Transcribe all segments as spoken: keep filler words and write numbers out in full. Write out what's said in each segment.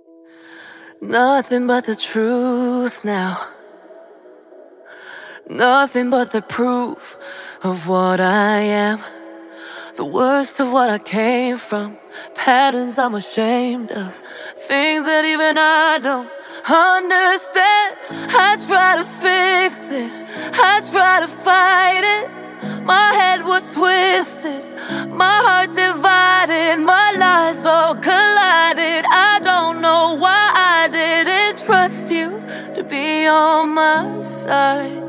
Nothing but the truth now. Nothing but the proof of what I am. The worst of what I came from. Patterns I'm ashamed of. Things that even I don't understand. I try to fix it, I try to fight it. My head was twisted, my heart divided, my lies all collided. I don't know why I didn't trust you to be on my side.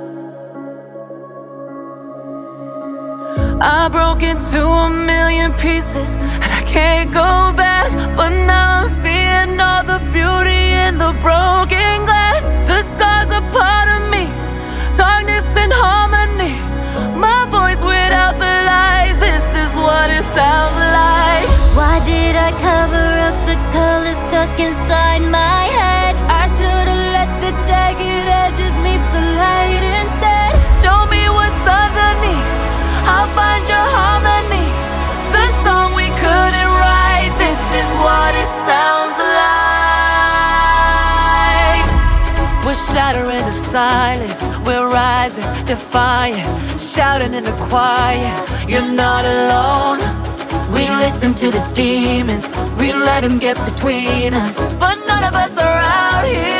I broke into a million pieces and I can't go back. But now I'm seeing all the beauty in the broken glass. The scars are part of me, darkness and harmony. My voice without the lies, this is what it sounds like. Why did I cover up the color stuck inside my head? I should've let the jagged edges meet the light instead. Show me what's underneath, I'll find your harmony. The song we couldn't write, this is what it sounds like. We're shattering the silence, we're rising, defiant, shouting in the quiet. You're not alone. We listen to the demons, we let them get between us. But none of us are out here